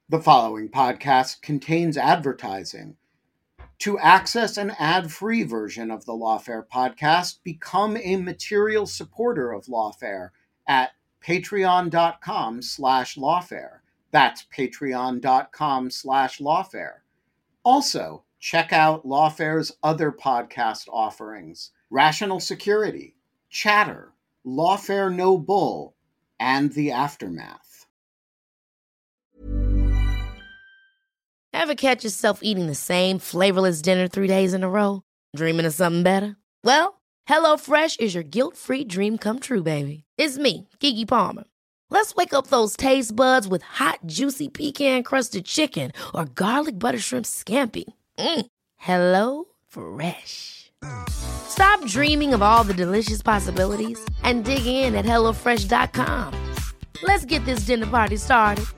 The following podcast contains advertising. To access an ad-free version of the Lawfare podcast, become a material supporter of Lawfare at patreon.com/lawfare. That's patreon.com/lawfare. Also, check out Lawfare's other podcast offerings: Rational Security, Chatter, Lawfare No Bull, and The Aftermath. Ever catch yourself eating the same flavorless dinner 3 days in a row? Dreaming of something better? Well, HelloFresh is your guilt-free dream come true, baby. It's me, Keke Palmer. Let's wake up those taste buds with hot, juicy pecan-crusted chicken or garlic butter shrimp scampi. Hello Fresh. Stop dreaming of all the delicious possibilities and dig in at HelloFresh.com. Let's get this dinner party started.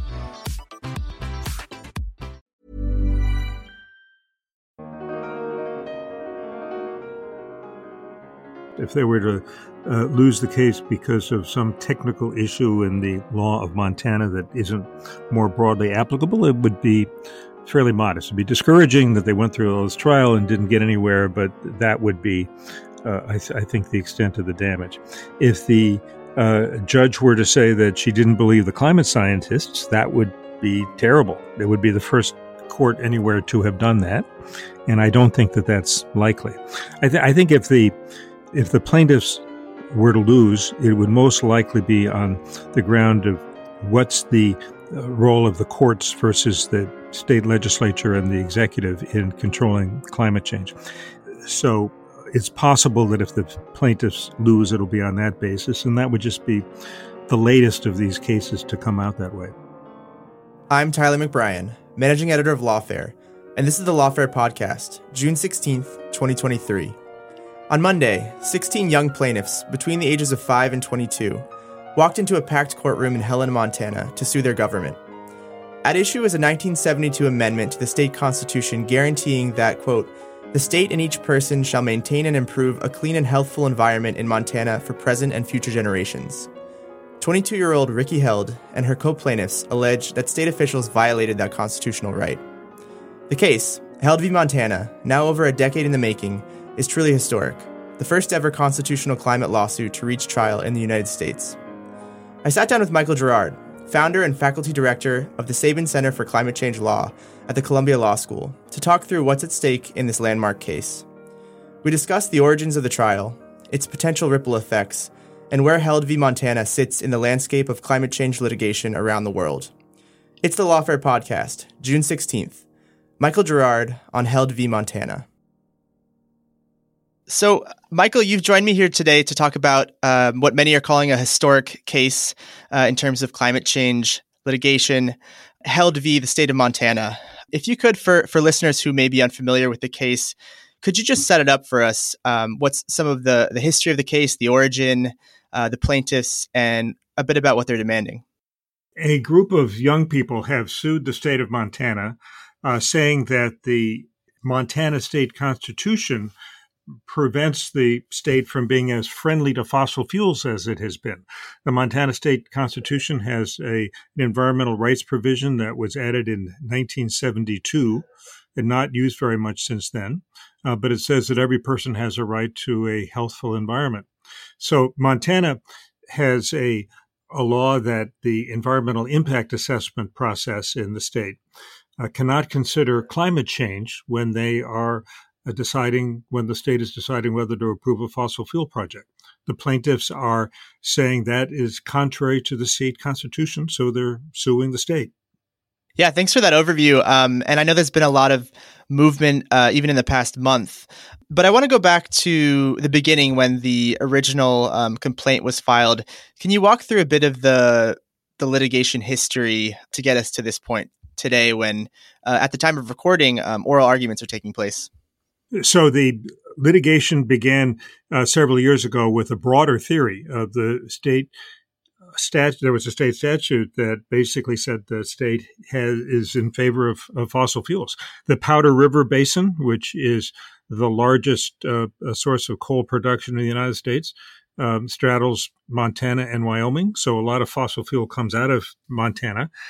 If they were to lose the case because of some technical issue in the law of Montana that isn't more broadly applicable, it would be fairly modest. It would be discouraging that they went through all this trial and didn't get anywhere, but that would be, I think, the extent of the damage. If the judge were to say that she didn't believe the climate scientists, that would be terrible. It would be the first court anywhere to have done that, and I don't think that that's likely. I think if the plaintiffs were to lose, it would most likely be on the ground of what's the role of the courts versus the state legislature and the executive in controlling climate change. So it's possible that if the plaintiffs lose, it'll be on that basis, and that would just be the latest of these cases to come out that way. I'm Tyler McBrien, managing editor of Lawfare, and this is the Lawfare podcast, June 16th, 2023. On Monday, 16 young plaintiffs between the ages of 5 and 22 walked into a packed courtroom in Helena, Montana to sue their government. At issue is a 1972 amendment to the state constitution guaranteeing that, quote, the state and each person shall maintain and improve a clean and healthful environment in Montana for present and future generations. 22-year-old Ricky Held and her co-plaintiffs allege that state officials violated that constitutional right. The case, Held v. Montana, now over a decade in the making, is truly historic, the first ever constitutional climate lawsuit to reach trial in the United States. I sat down with Michael Girard, founder and faculty director of the Sabin Center for Climate Change Law at the Columbia Law School, to talk through what's at stake in this landmark case. We discussed the origins of the trial, its potential ripple effects, and where Held v. Montana sits in the landscape of climate change litigation around the world. It's the Lawfare podcast, June 16th. Michael Girard on Held v. Montana. So, Michael, you've joined me here today to talk about what many are calling a historic case in terms of climate change litigation, Held v. the state of Montana. If you could, for listeners who may be unfamiliar with the case, could you just set it up for us? What's some of the history of the case, the origin, the plaintiffs, and a bit about what they're demanding? A group of young people have sued the state of Montana, saying that the Montana state constitution prevents the state from being as friendly to fossil fuels as it has been. The Montana state constitution has an environmental rights provision that was added in 1972 and not used very much since then, but it says that every person has a right to a healthful environment. So Montana has a law that the environmental impact assessment process in the state cannot consider climate change when they are when the state is deciding whether to approve a fossil fuel project. The plaintiffs are saying that is contrary to the state constitution, so they're suing the state. Yeah, thanks for that overview. And I know there's been a lot of movement even in the past month. But I want to go back to the beginning when the original complaint was filed. Can you walk through a bit of the litigation history to get us to this point today when, at the time of recording, oral arguments are taking place? So the litigation began several years ago with a broader theory of the state statute. There was a state statute that basically said the state is in favor of fossil fuels. The Powder River Basin, which is the largest source of coal production in the United States, straddles Montana and Wyoming. So a lot of fossil fuel comes out of Montana.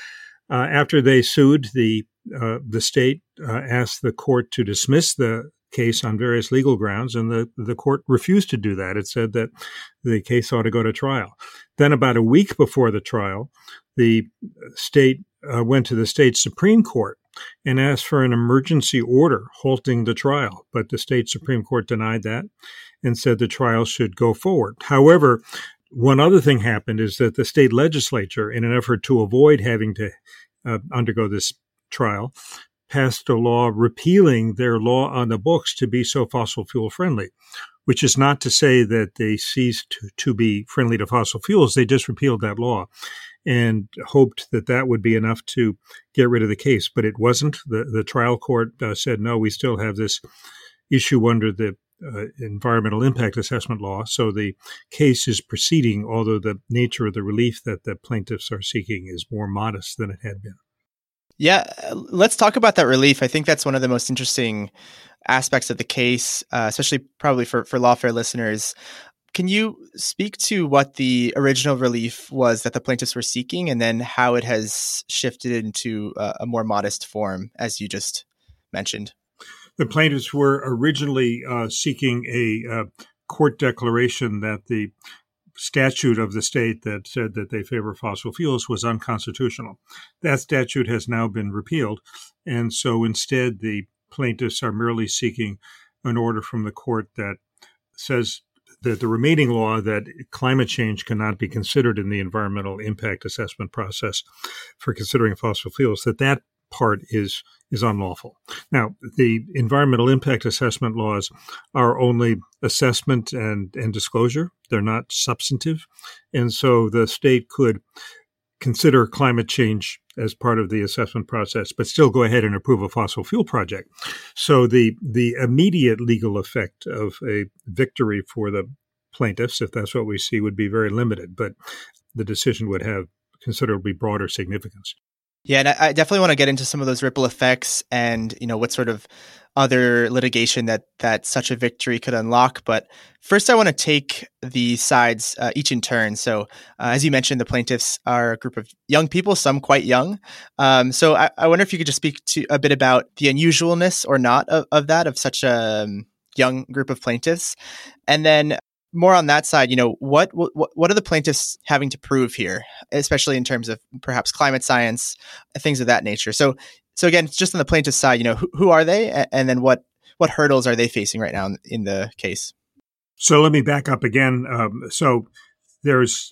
After they sued, the state asked the court to dismiss the case on various legal grounds, and the court refused to do that. It said that the case ought to go to trial. Then about a week before the trial, the state went to the state Supreme Court and asked for an emergency order halting the trial. But the state Supreme Court denied that and said the trial should go forward. However, one other thing happened is that the state legislature, in an effort to avoid having to undergo this trial, passed a law repealing their law on the books to be so fossil fuel friendly, which is not to say that they ceased to be friendly to fossil fuels. They just repealed that law and hoped that that would be enough to get rid of the case. But it wasn't. The trial court said, no, we still have this issue under the environmental impact assessment law. So the case is proceeding, although the nature of the relief that the plaintiffs are seeking is more modest than it had been. Yeah, let's talk about that relief. I think that's one of the most interesting aspects of the case, especially probably for Lawfare listeners. Can you speak to what the original relief was that the plaintiffs were seeking, and then how it has shifted into a more modest form, as you just mentioned? The plaintiffs were originally seeking a court declaration that the statute of the state that said that they favor fossil fuels was unconstitutional. That statute has now been repealed, and so instead the plaintiffs are merely seeking an order from the court that says that the remaining law that climate change cannot be considered in the environmental impact assessment process for considering fossil fuels, that part is unlawful. Now, the environmental impact assessment laws are only assessment and disclosure. They're not substantive. And so the state could consider climate change as part of the assessment process, but still go ahead and approve a fossil fuel project. So the immediate legal effect of a victory for the plaintiffs, if that's what we see, would be very limited, but the decision would have considerably broader significance. Yeah, and I definitely want to get into some of those ripple effects and, what sort of other litigation that such a victory could unlock. But first, I want to take the sides each in turn. So as you mentioned, the plaintiffs are a group of young people, some quite young. So I wonder if you could just speak to a bit about the unusualness or not of such a young group of plaintiffs. And then more on that side, what are the plaintiffs having to prove here, especially in terms of perhaps climate science, things of that nature? So again, just on the plaintiff's side, who are they, and then what hurdles are they facing right now in the case? So let me back up again. So there's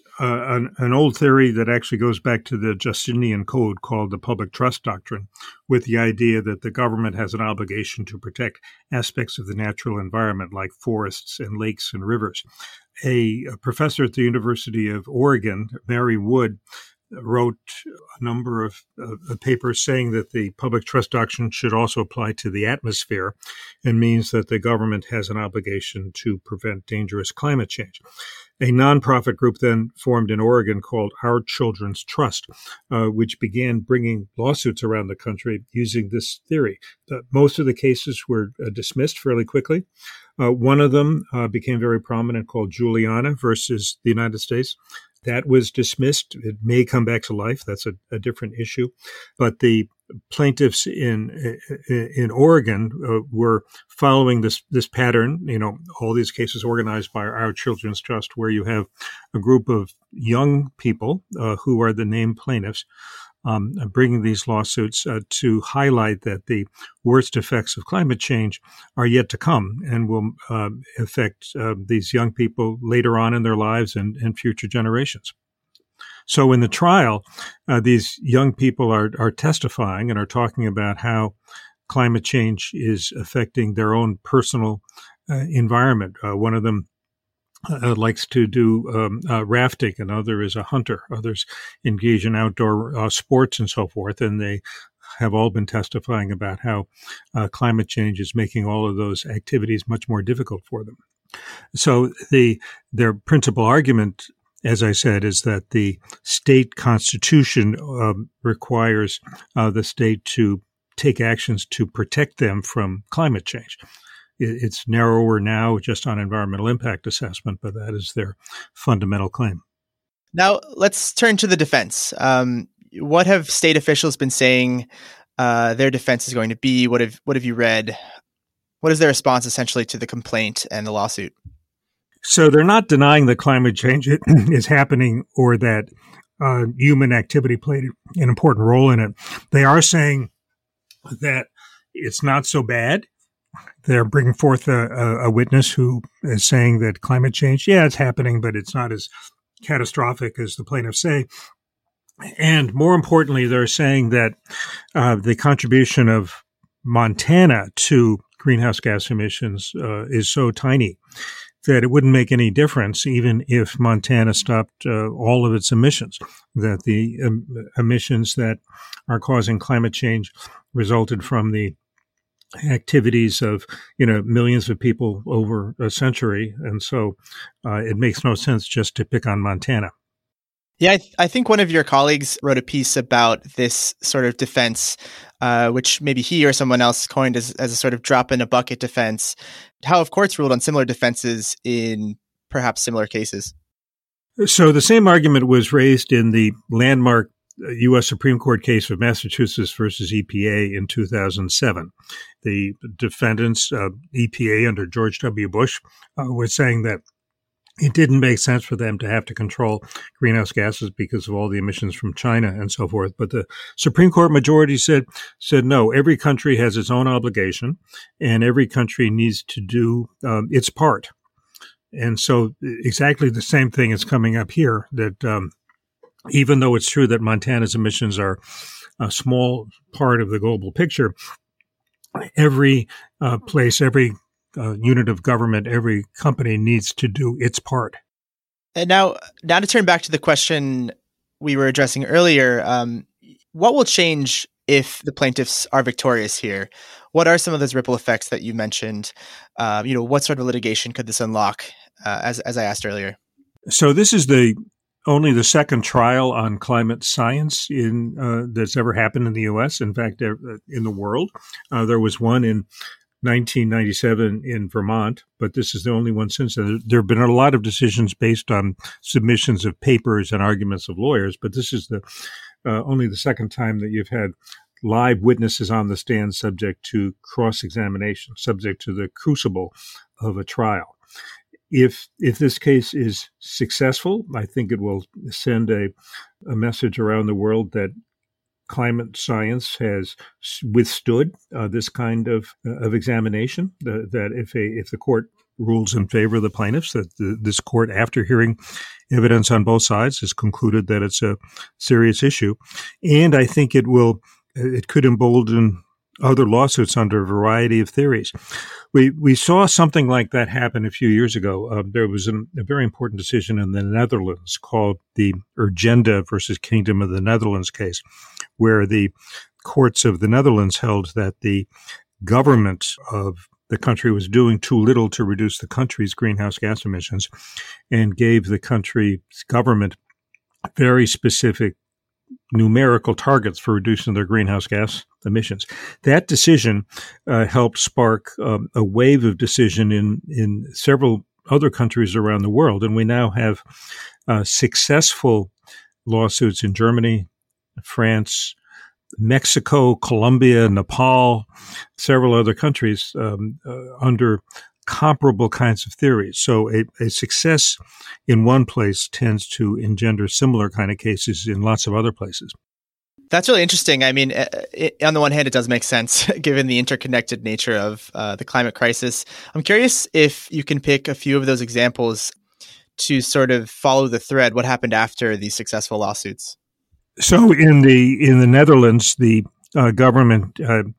an old theory that actually goes back to the Justinian Code called the public trust doctrine, with the idea that the government has an obligation to protect aspects of the natural environment like forests and lakes and rivers. A professor at the University of Oregon, Mary Wood, wrote a number of papers saying that the public trust doctrine should also apply to the atmosphere and means that the government has an obligation to prevent dangerous climate change. A nonprofit group then formed in Oregon called Our Children's Trust, which began bringing lawsuits around the country using this theory. Most of the cases were dismissed fairly quickly. One of them became very prominent, called Juliana versus the United States. That was dismissed. It may come back to life. That's a different issue. But the plaintiffs in Oregon were following this pattern. All these cases organized by Our Children's Trust, where you have a group of young people who are the named plaintiffs bringing these lawsuits to highlight that the worst effects of climate change are yet to come and will affect these young people later on in their lives and future generations. So in the trial, these young people are testifying and are talking about how climate change is affecting their own personal environment. One of them likes to do rafting, another is a hunter. Others engage in outdoor sports and so forth, and they have all been testifying about how climate change is making all of those activities much more difficult for them. So their principal argument, as I said, is that the state constitution requires the state to take actions to protect them from climate change. It's narrower now just on environmental impact assessment, but that is their fundamental claim. Now, let's turn to the defense. what have state officials been saying their defense is going to be? What have you read? What is their response essentially to the complaint and the lawsuit? So they're not denying that climate change is happening or that human activity played an important role in it. They are saying that it's not so bad. They're bringing forth a witness who is saying that climate change, it's happening, but it's not as catastrophic as the plaintiffs say. And more importantly, they're saying that the contribution of Montana to greenhouse gas emissions is so tiny that it wouldn't make any difference even if Montana stopped all of its emissions, that the emissions that are causing climate change resulted from the activities of, millions of people over a century. And so it makes no sense just to pick on Montana. Yeah, I think one of your colleagues wrote a piece about this sort of defense, which maybe he or someone else coined as a sort of drop in a bucket defense. How have courts ruled on similar defenses in perhaps similar cases? So the same argument was raised in the landmark U.S. Supreme Court case of Massachusetts versus EPA in 2007. The defendants, EPA under George W. Bush, were saying that it didn't make sense for them to have to control greenhouse gases because of all the emissions from China and so forth. But the Supreme Court majority said no, every country has its own obligation and every country needs to do its part. And so exactly the same thing is coming up here, that even though it's true that Montana's emissions are a small part of the global picture, every place, every unit of government, every company needs to do its part. And now to turn back to the question we were addressing earlier, what will change if the plaintiffs are victorious here? What are some of those ripple effects that you mentioned? What sort of litigation could this unlock, as I asked earlier? So this is only the second trial on climate science that's ever happened in the U.S. In fact, in the world. There was one in 1997 in Vermont, but this is the only one since then. There have been a lot of decisions based on submissions of papers and arguments of lawyers, but this is only the second time that you've had live witnesses on the stand subject to cross-examination, subject to the crucible of a trial. If this case is successful, I think it will send a message around the world that climate science has withstood this kind of examination, that if the court rules in favor of the plaintiffs, that this court, after hearing evidence on both sides, has concluded that it's a serious issue. And I think it could embolden other lawsuits under a variety of theories. We saw something like that happen a few years ago. There was a very important decision in the Netherlands called the Urgenda versus Kingdom of the Netherlands case, where the courts of the Netherlands held that the government of the country was doing too little to reduce the country's greenhouse gas emissions and gave the country's government very specific numerical targets for reducing their greenhouse gas emissions. That decision helped spark a wave of decision in several other countries around the world. And we now have successful lawsuits in Germany, France, Mexico, Colombia, Nepal, several other countries under comparable kinds of theories. So a success in one place tends to engender similar kind of cases in lots of other places. That's really interesting. I mean, on the one hand, it does make sense given the interconnected nature of the climate crisis. I'm curious if you can pick a few of those examples to sort of follow the thread. What happened after these successful lawsuits? So in the Netherlands, the government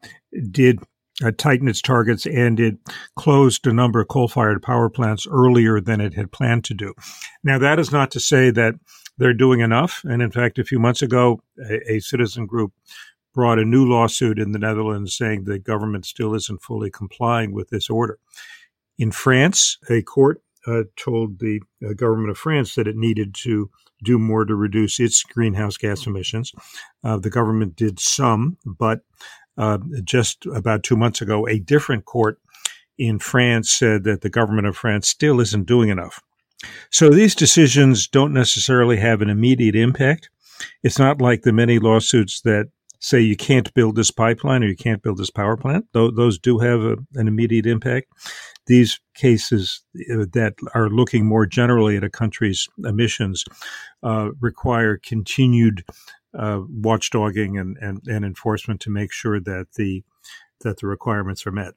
did tighten its targets, and it closed a number of coal-fired power plants earlier than it had planned to do. Now, that is not to say that they're doing enough. And in fact, a few months ago, a citizen group brought a new lawsuit in the Netherlands saying the government still isn't fully complying with this order. In France, a court told the government of France that it needed to do more to reduce its greenhouse gas emissions. The government did some, but just about 2 months ago, a different court in France said that the government of France still isn't doing enough. So these decisions don't necessarily have an immediate impact, It's not like the many lawsuits that say you can't build this pipeline or you can't build this power plant. Those do have an immediate impact. These cases that are looking more generally at a country's emissions require continued watchdogging and enforcement to make sure that the requirements are met.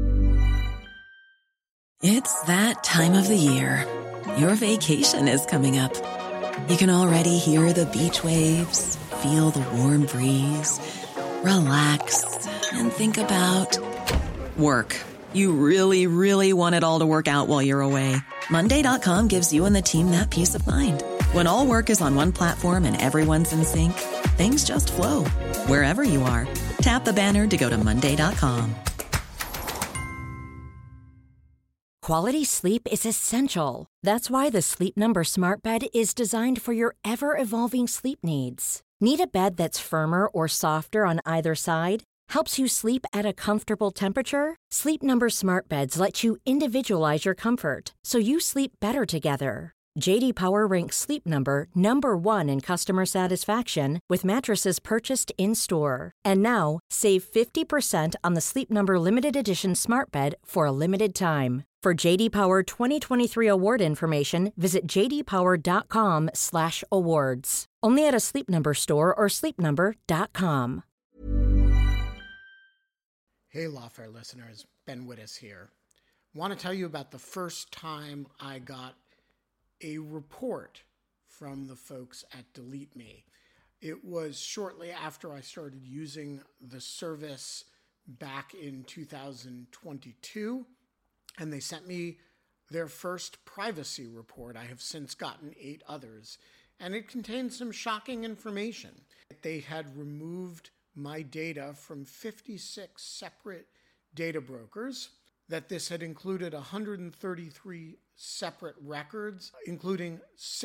It's that time of the year. Your vacation is coming up. You can already hear the beach waves, feel the warm breeze, relax, and think about work. You really, really want it all to work out while you're away. Monday.com gives you and the team that peace of mind. When all work is on one platform and everyone's in sync, things just flow. Wherever you are, tap the banner to go to Monday.com. Quality sleep is essential. That's why the Sleep Number Smart Bed is designed for your ever-evolving sleep needs. Need a bed that's firmer or softer on either side? Helps you sleep at a comfortable temperature? Sleep Number Smart Beds let you individualize your comfort, so you sleep better together. J.D. Power ranks Sleep Number number 1 in customer satisfaction with mattresses purchased in-store. And now, save 50% on the Sleep Number Limited Edition Smart Bed for a limited time. For J.D. Power 2023 award information, visit jdpower.com/awards. Only at a Sleep Number store or sleepnumber.com. Hey, Lawfare listeners, Ben Wittes here. Want to tell you about the first time I got a report from the folks at Delete Me. It was shortly after I started using the service back in 2022, and they sent me their first privacy report. I have since gotten 8 others, and it contained some shocking information. They had removed my data from 56 separate data brokers, that this had included 133 separate records, including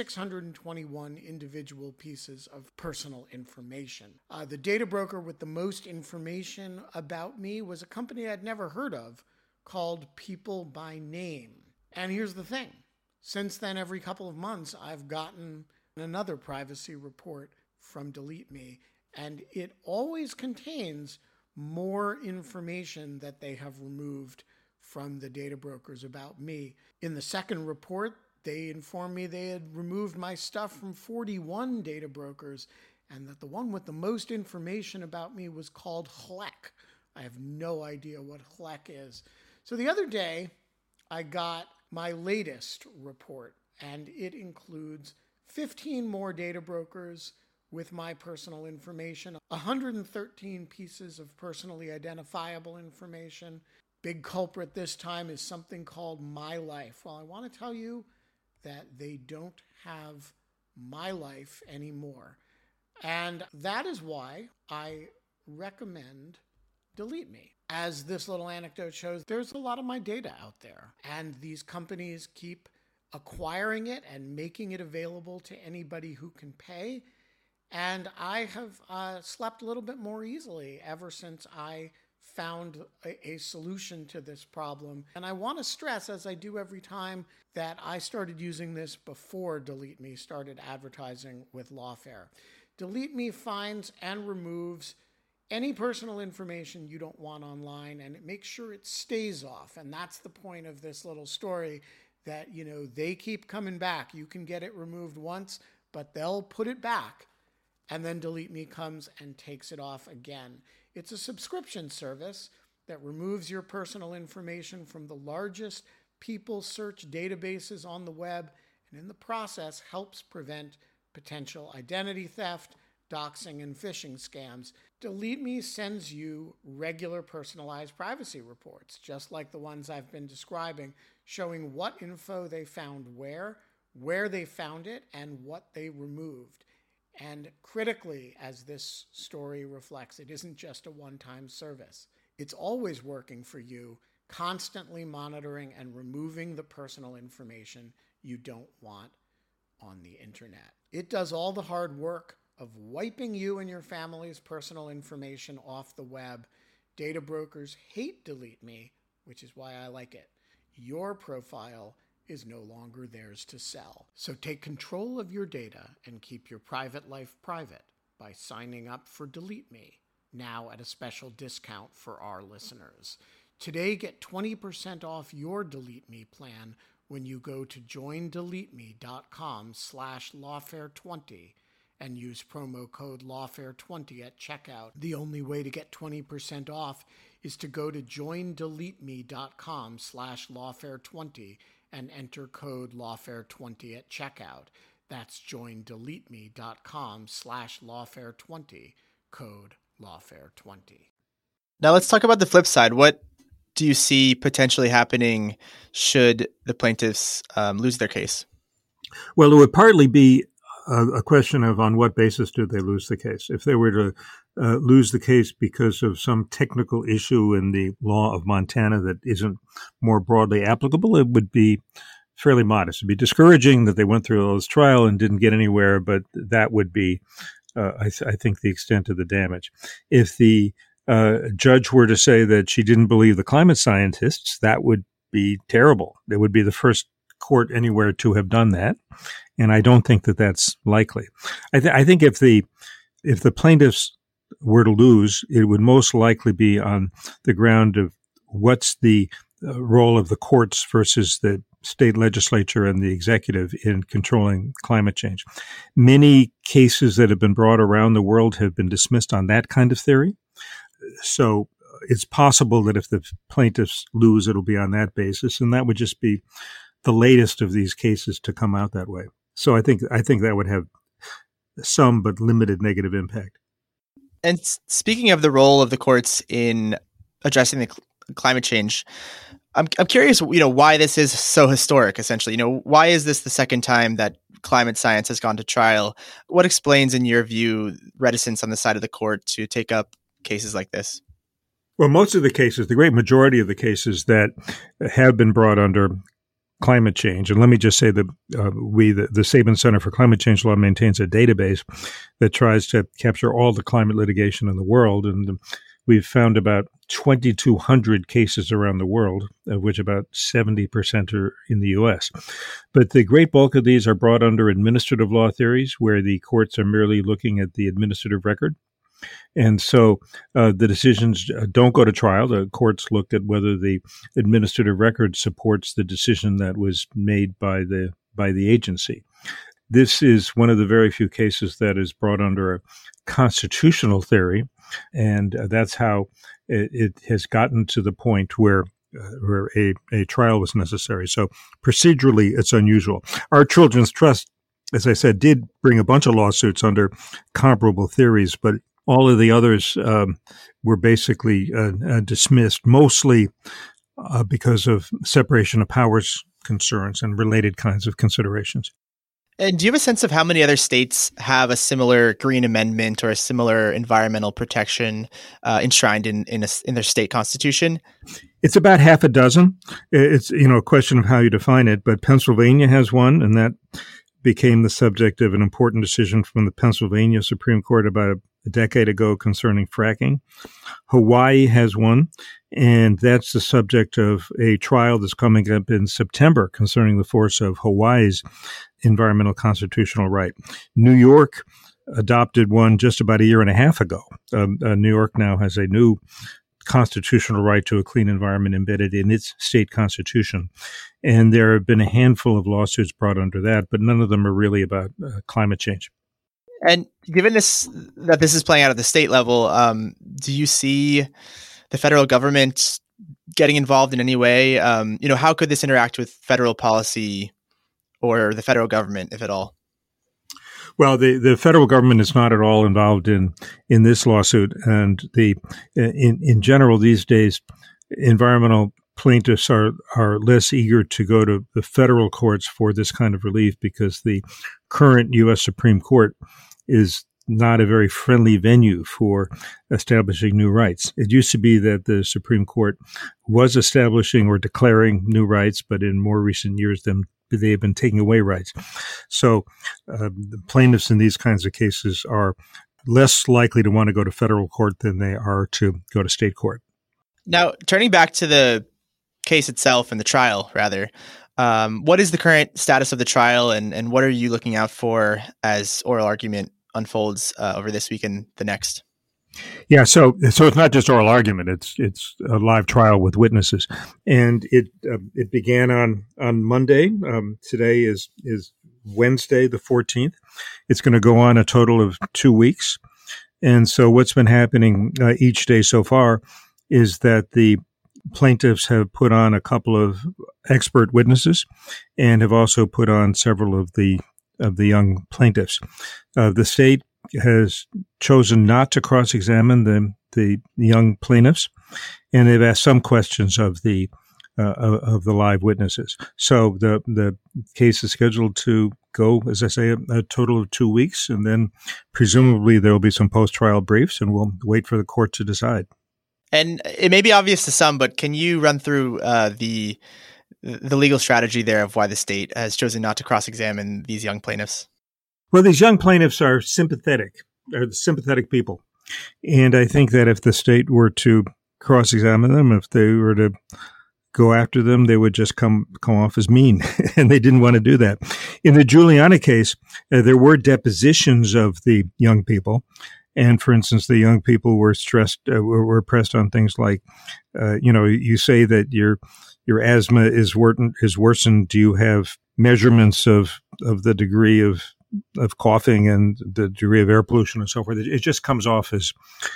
621 individual pieces of personal information. The data broker with the most information about me was a company I'd never heard of called People by Name. And here's the thing. Since then, every couple of months, I've gotten another privacy report from Delete Me, and it always contains more information that they have removed from the data brokers about me. In the second report, they informed me they had removed my stuff from 41 data brokers, and that the one with the most information about me was called HLEC. I have no idea what HLEC is. So the other day, I got my latest report, and it includes 15 more data brokers with my personal information, 113 pieces of personally identifiable information. Big culprit this time is something called My Life. Well, I want to tell you that they don't have My Life anymore. And that is why I recommend Delete Me. As this little anecdote shows, there's a lot of my data out there, and these companies keep acquiring it and making it available to anybody who can pay. And I have slept a little bit more easily ever since I found a solution to this problem. And I want to stress, as I do every time, that I started using this before Delete Me started advertising with Lawfare. Delete Me finds and removes any personal information you don't want online, and it makes sure it stays off. And that's the point of this little story, that, you know, they keep coming back. You can get it removed once, but they'll put it back, and then Delete Me comes and takes it off again. It's a subscription service that removes your personal information from the largest people search databases on the web, and in the process helps prevent potential identity theft, doxing, and phishing scams. Delete Me sends you regular personalized privacy reports, just like the ones I've been describing, showing what info they found where they found it, and what they removed. And critically, as this story reflects, it isn't just a one-time service. It's always working for you, constantly monitoring and removing the personal information you don't want on the internet. It does all the hard work of wiping you and your family's personal information off the web. Data brokers hate Delete Me, which is why I like it. Your profile is no longer theirs to sell. So take control of your data and keep your private life private by signing up for Delete Me, now at a special discount for our listeners. Today, get 20% off your Delete Me plan when you go to joindeleteme.com/lawfare20 and use promo code lawfare20 at checkout. The only way to get 20% off is to go to joindeleteme.com/lawfare20 and enter code lawfare20 at checkout. That's joindeleteme.com/lawfare20, code lawfare20. Now let's talk about the flip side. What do you see potentially happening should the plaintiffs lose their case? Well, it would partly be a question of on what basis do they lose the case. If they were to lose the case because of some technical issue in the law of Montana that isn't more broadly applicable, it would be fairly modest. It'd be discouraging that they went through all this trial and didn't get anywhere, but that would be, I think, the extent of the damage. If the judge were to say that she didn't believe the climate scientists, that would be terrible. It would be the first court anywhere to have done that, and I don't think that that's likely. I think if the plaintiffs were to lose, it would most likely be on the ground of what's the role of the courts versus the state legislature and the executive in controlling climate change. Many cases that have been brought around the world have been dismissed on that kind of theory. So it's possible that if the plaintiffs lose, it'll be on that basis, and that would just be the latest of these cases to come out that way. So I think that would have some but limited negative impact. And speaking of the role of the courts in addressing the climate change, I'm curious, why this is so historic. Essentially, why is this the second time that climate science has gone to trial? What explains, in your view, reticence on the side of the court to take up cases like this? Well, most of the cases, the great majority of the cases that have been brought under climate change, and let me just say that the Sabin Center for Climate Change Law maintains a database that tries to capture all the climate litigation in the world, and we've found about 2,200 cases around the world, of which about 70% are in the U.S. But the great bulk of these are brought under administrative law theories, where the courts are merely looking at the administrative record. And so the decisions don't go to trial. The courts looked at whether the administrative record supports the decision that was made by the agency. This is one of the very few cases that is brought under a constitutional theory, and that's how it has gotten to the point where a trial was necessary. So procedurally, it's unusual. Our Children's Trust, as I said, did bring a bunch of lawsuits under comparable theories, but all of the others were basically dismissed, mostly because of separation of powers concerns and related kinds of considerations. And do you have a sense of how many other states have a similar Green Amendment or a similar environmental protection enshrined in their state constitution? It's about half a dozen. It's a question of how you define it, but Pennsylvania has one, and that became the subject of an important decision from the Pennsylvania Supreme Court about a decade ago concerning fracking. Hawaii has one, and that's the subject of a trial that's coming up in September concerning the force of Hawaii's environmental constitutional right. New York adopted one just about a year and a half ago. New York now has a new constitutional right to a clean environment embedded in its state constitution. And there have been a handful of lawsuits brought under that, but none of them are really about climate change. And given that this is playing out at the state level, do you see the federal government getting involved in any way? How could this interact with federal policy or the federal government, if at all? Well, the federal government is not at all involved in this lawsuit, and in general these days, environmental plaintiffs are less eager to go to the federal courts for this kind of relief because the current U.S. Supreme Court is not a very friendly venue for establishing new rights. It used to be that the Supreme Court was establishing or declaring new rights, but in more recent years, they have been taking away rights. So the plaintiffs in these kinds of cases are less likely to want to go to federal court than they are to go to state court. Now, turning back to the case itself and the trial, rather, What is the current status of the trial, and what are you looking out for as oral argument unfolds over this week and the next? Yeah, so it's not just oral argument; it's a live trial with witnesses, and it began on Monday. Today is Wednesday, the 14th. It's going to go on a total of 2 weeks, and so what's been happening each day so far is that the plaintiffs have put on a couple of expert witnesses, and have also put on several of the young plaintiffs. The state has chosen not to cross-examine the young plaintiffs, and they've asked some questions of the live witnesses. So the case is scheduled to go, as I say, a total of 2 weeks, and then presumably there will be some post-trial briefs, and we'll wait for the court to decide. And it may be obvious to some, but can you run through the legal strategy there of why the state has chosen not to cross-examine these young plaintiffs? Well, these young plaintiffs are sympathetic people. And I think that if the state were to cross-examine them, if they were to go after them, they would just come off as mean. And they didn't want to do that. In the Giuliani case, there were depositions of the young people. And for instance, the young people were pressed on things like, you say that your asthma is worsened. Do you have measurements of the degree of coughing and the degree of air pollution and so forth? It just comes off as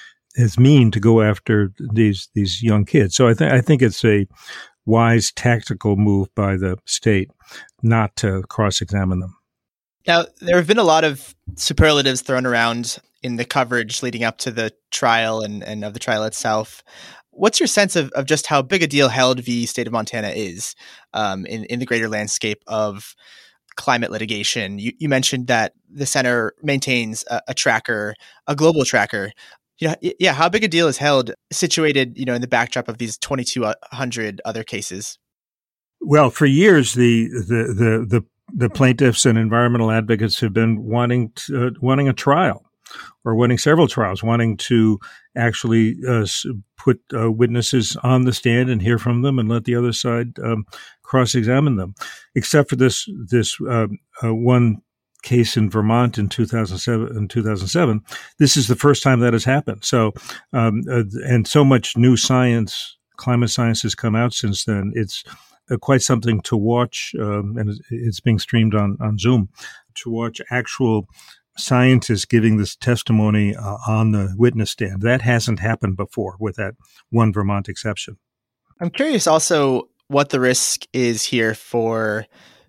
mean to go after these young kids. So I think it's a wise tactical move by the state not to cross-examine them. Now, there have been a lot of superlatives thrown around in the coverage leading up to the trial and of the trial itself. What's your sense of just how big a deal Held v. State of Montana is in the greater landscape of climate litigation? You mentioned that the center maintains a tracker, a global tracker. How big a deal is Held situated, in the backdrop of these 2,200 other cases? Well, for years, the plaintiffs and environmental advocates have been wanting a trial, or wanting several trials, wanting to actually put witnesses on the stand and hear from them and let the other side cross-examine them. Except for this one case in Vermont in 2007, this is the first time that has happened. So, and so much new science, climate science has come out since then. It's quite something to watch, and it's being streamed on Zoom, to watch actual scientists giving this testimony on the witness stand. That hasn't happened before, with that one Vermont exception. I'm curious also what the risk is here for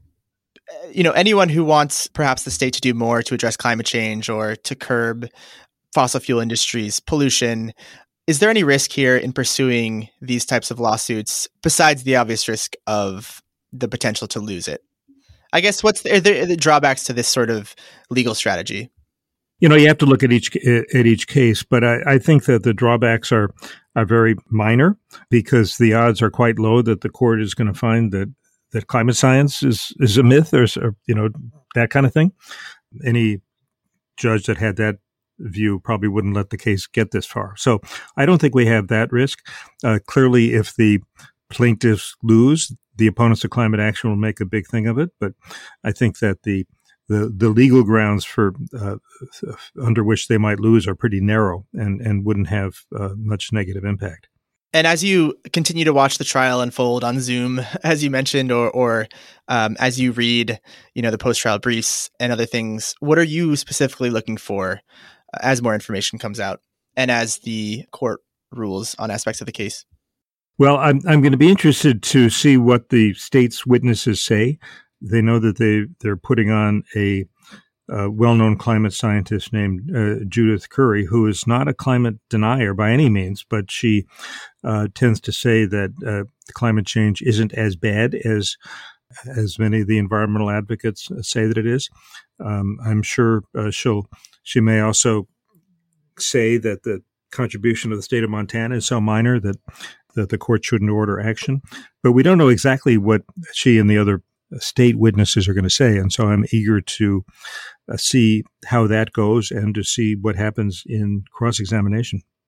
anyone who wants perhaps the state to do more to address climate change or to curb fossil fuel industry's pollution. Is there any risk here in pursuing these types of lawsuits besides the obvious risk of the potential to lose it? I guess are there the drawbacks to this sort of legal strategy? You have to look at each case, but I think that the drawbacks are very minor, because the odds are quite low that the court is going to find that climate science is a myth, or that kind of thing. Any judge that had that view probably wouldn't let the case get this far. So I don't think we have that risk. Clearly, if the plaintiffs lose, the opponents of climate action will make a big thing of it. But I think that the legal grounds for under which they might lose are pretty narrow and wouldn't have much negative impact. And as you continue to watch the trial unfold on Zoom, as you mentioned, or as you read, the post-trial briefs and other things, what are you specifically looking for as more information comes out and as the court rules on aspects of the case? Well, I'm going to be interested to see what the state's witnesses say. They know that they're putting on a well-known climate scientist named Judith Curry, who is not a climate denier by any means, but she tends to say that climate change isn't as bad as many of the environmental advocates say that it is. I'm sure she may also say that the contribution of the state of Montana is so minor that the court shouldn't order action. But we don't know exactly what she and the other state witnesses are going to say. And so I'm eager to see how that goes and to see what happens in cross-examination.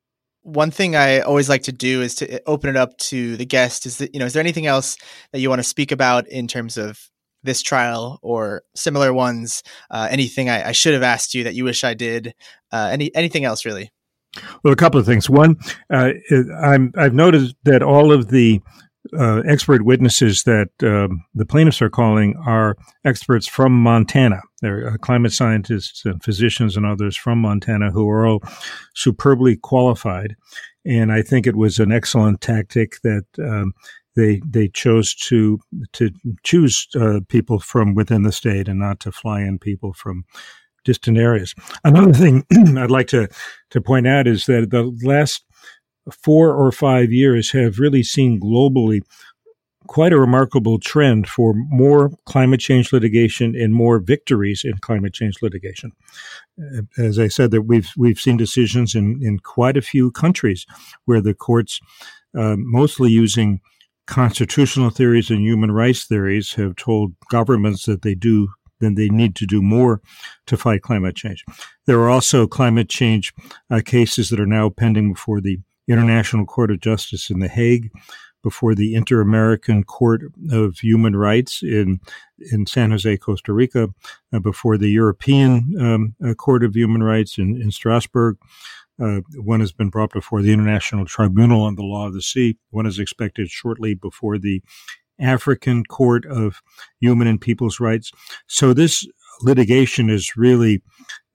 One thing I always like to do is to open it up to the guest. Is that, is there anything else that you want to speak about in terms of this trial or similar ones? Anything I should have asked you that you wish I did? Anything else really? Well, a couple of things. One, I've noticed that all of the expert witnesses that the plaintiffs are calling are experts from Montana. They're climate scientists and physicians and others from Montana who are all superbly qualified. And I think it was an excellent tactic that they chose to choose people from within the state and not to fly in people from distant areas. Another thing I'd like to point out is that the last 4 or 5 years have really seen globally quite a remarkable trend for more climate change litigation and more victories in climate change litigation. As I said, that we've seen decisions in quite a few countries where the courts, mostly using constitutional theories and human rights theories, have told governments that they need to do more to fight climate change. There are also climate change cases that are now pending before the International Court of Justice in The Hague, before the Inter-American Court of Human Rights in San Jose, Costa Rica, before the European Court of Human Rights in Strasbourg. One has been brought before the International Tribunal on the Law of the Sea. One is expected shortly before the African Court of Human and People's Rights. So this litigation is really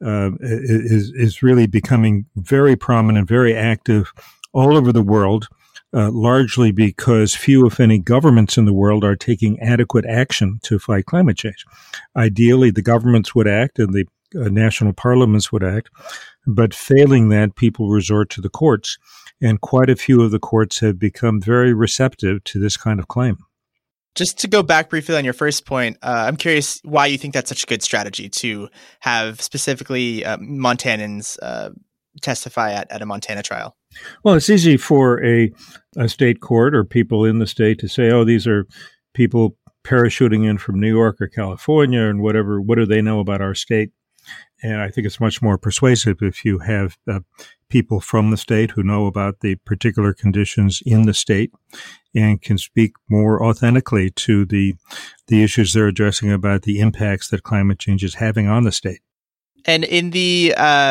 becoming very prominent, very active all over the world, largely because few, if any, governments in the world are taking adequate action to fight climate change. Ideally, the governments would act and the national parliaments would act, but failing that, people resort to the courts, and quite a few of the courts have become very receptive to this kind of claim. Just to go back briefly on your first point, I'm curious why you think that's such a good strategy to have specifically Montanans testify at a Montana trial. Well, it's easy for a state court or people in the state to say, oh, these are people parachuting in from New York or California and whatever. What do they know about our state? And I think it's much more persuasive if you have people from the state who know about the particular conditions in the state and can speak more authentically to the issues they're addressing about the impacts that climate change is having on the state. And in the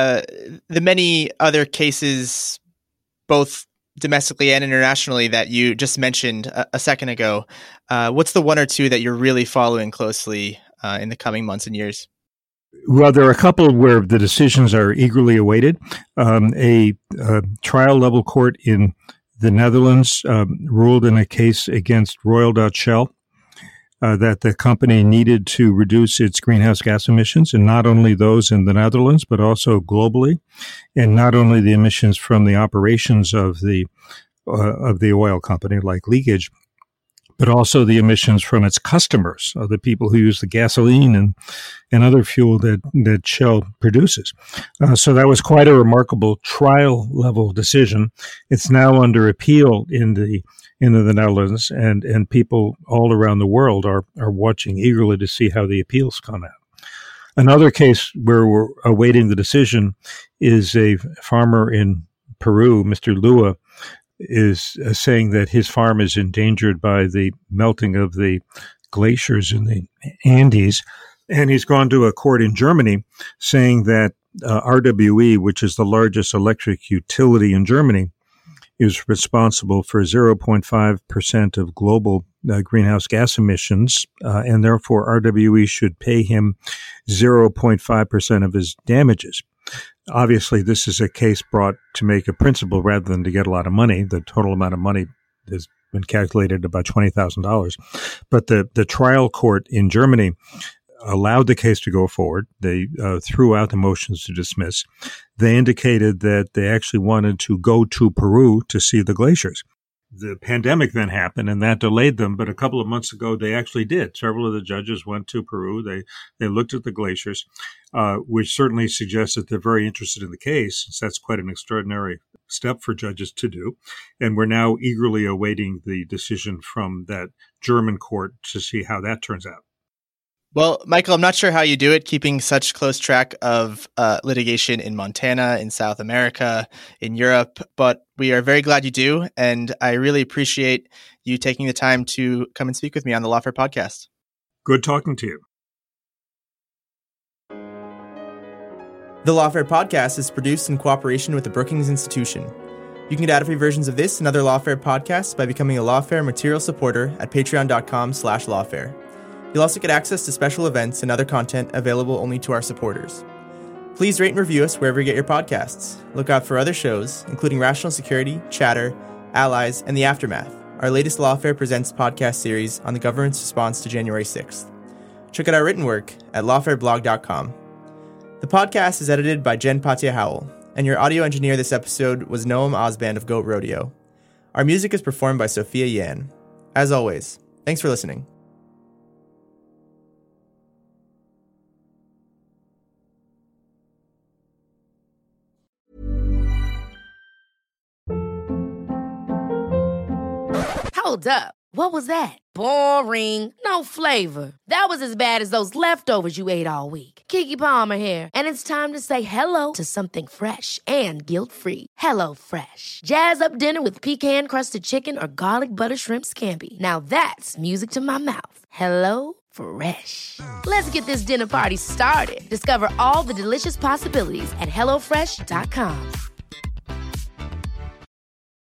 many other cases, both domestically and internationally, that you just mentioned a second ago, what's the one or two that you're really following closely in the coming months and years? Well, there are a couple where the decisions are eagerly awaited. A trial level court in the Netherlands ruled in a case against Royal Dutch Shell that the company needed to reduce its greenhouse gas emissions, and not only those in the Netherlands, but also globally, and not only the emissions from the operations of the oil company, like leakage, but also the emissions from its customers, the people who use the gasoline and other fuel that Shell produces. So that was quite a remarkable trial level decision. It's now under appeal in the Netherlands, and people all around the world are watching eagerly to see how the appeals come out. Another case where we're awaiting the decision is a farmer in Peru, Mr. Lua, is saying that his farm is endangered by the melting of the glaciers in the Andes. And he's gone to a court in Germany saying that RWE, which is the largest electric utility in Germany, is responsible for 0.5% of global greenhouse gas emissions, and therefore RWE should pay him 0.5% of his damages. Obviously, this is a case brought to make a principle rather than to get a lot of money. The total amount of money has been calculated about $20,000. But the trial court in Germany allowed the case to go forward. They threw out the motions to dismiss. They indicated that they actually wanted to go to Peru to see the glaciers. The pandemic then happened, and that delayed them. But a couple of months ago, they actually did. Several of the judges went to Peru. They looked at the glaciers, which certainly suggests that they're very interested in the case, since that's quite an extraordinary step for judges to do. And we're now eagerly awaiting the decision from that German court to see how that turns out. Well, Michael, I'm not sure how you do it, keeping such close track of litigation in Montana, in South America, in Europe, but we are very glad you do, and I really appreciate you taking the time to come and speak with me on the Lawfare podcast. Good talking to you. The Lawfare podcast is produced in cooperation with the Brookings Institution. You can get ad-free versions of this and other Lawfare podcasts by becoming a Lawfare material supporter at patreon.com/lawfare. You'll also get access to special events and other content available only to our supporters. Please rate and review us wherever you get your podcasts. Look out for other shows, including Rational Security, Chatter, Allies, and The Aftermath, our latest Lawfare Presents podcast series on the government's response to January 6th. Check out our written work at lawfareblog.com. The podcast is edited by Jen Patia-Howell, and your audio engineer this episode was Noam Osband of Goat Rodeo. Our music is performed by Sophia Yan. As always, thanks for listening. Hold up. What was that? Boring. No flavor. That was as bad as those leftovers you ate all week. Keke Palmer here, and it's time to say hello to something fresh and guilt-free. Hello Fresh. Jazz up dinner with pecan-crusted chicken or garlic butter shrimp scampi. Now that's music to my mouth. Hello Fresh. Let's get this dinner party started. Discover all the delicious possibilities at HelloFresh.com.